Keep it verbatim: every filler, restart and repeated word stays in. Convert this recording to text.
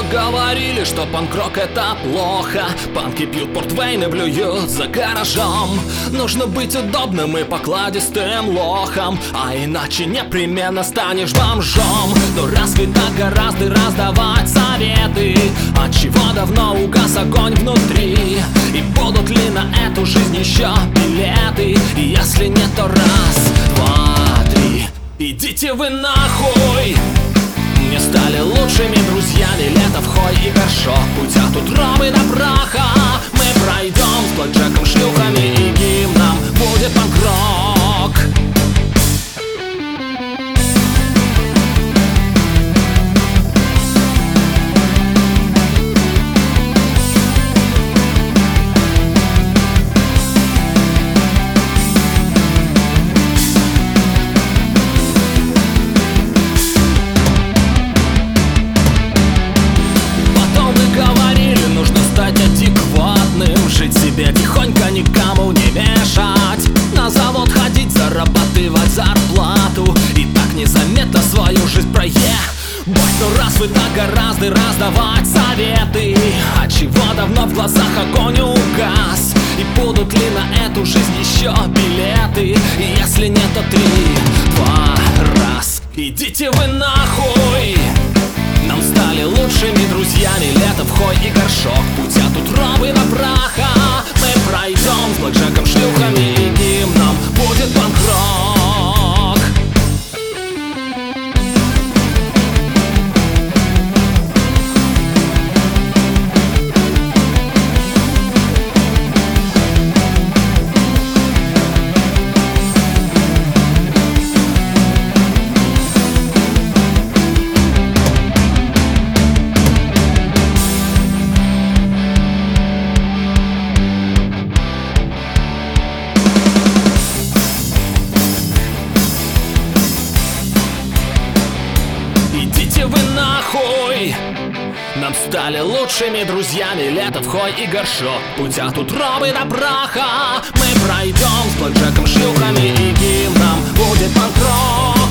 говорили, что панк-рок это плохо. Панки пьют портвейн и блюют за гаражом. Нужно быть удобным и покладистым лохом, а иначе непременно станешь бомжом. Но разве так гораздо раздавать советы? Отчего давно угас огонь внутри? И будут ли на эту жизнь еще билеты? И если нет, то раз, два, три. Идите вы нахуй! Не стали лучшими друзьями лето в хой и горшок. Путь от утробы до праха мы пройдем с блэкджеком, шлюхами и гимном. Будет панк-рок. Жить себе тихонько, никому не мешать. На завод ходить, зарабатывать зарплату и так незаметно свою жизнь проебать. Но раз вы так гораздо раздавать советы, отчего давно в глазах огонь угас? И будут ли на эту жизнь еще билеты? И если нет, то три, два, раз. Идите вы нахуй! Нам стали лучшими друзьями лето в хой и горшок. Путь от утробы до праха мы пройдем с блэкджеком, шлюхами и гимном. Будет панк-рок. Идите вы нахуй! Нам стали лучшими друзьями лето в хой и горшок. Путь от утробы до праха мы пройдем с блэкджеком, шлюхами и гимном. Будет панк-рок.